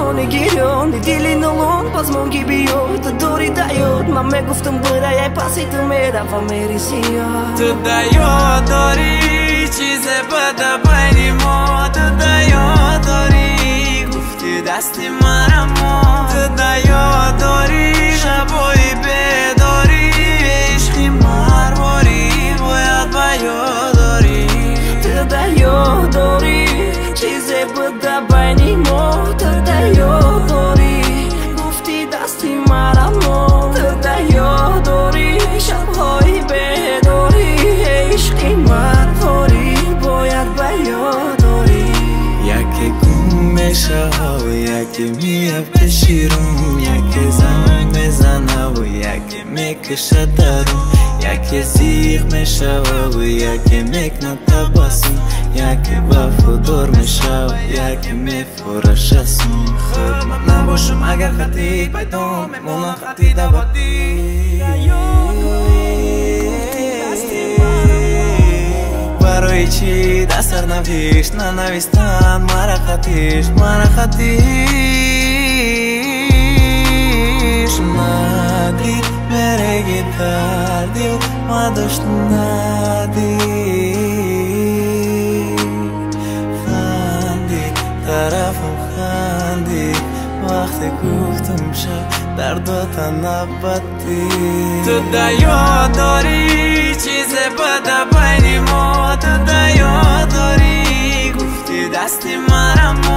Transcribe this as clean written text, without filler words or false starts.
نگیران دیلی نلون باز مونگی بیاد تو دوری دیاد من میگفتم برای پسی تو میرم و میریسی تو دیاد داری چیز بده بین ما تو دیاد داری گفتی دستی منم ما تو دیاد داری شبایی بیداری عشقی مرواری باید بیاد داری تو دیاد داری چیز بده بین ما تو دیاد داری گفتی دستی منم ما تو دیاد داری شبهای بیداری عشقی مرواری باید بیاد داری یکی گم میشه و یکی میفته شیرون یکی زن میزنه و یکی میکشه درون یکی زیغ میشه و یکی میکنه تبسم یکی وفادار میشه و یکی میفروشه سون خود من نباشم اگر خطی پیدا میمونه خطی دبادی برای چی دستر نویش ننویستن مرا خطیش ندید برگی کردی و ما داشت ندید خندید طرفم خندید وقتی گفتم شب درداتا نبدی تو دیاد داری چیز بده بین ما تو دیاد داری گفتی دستی منم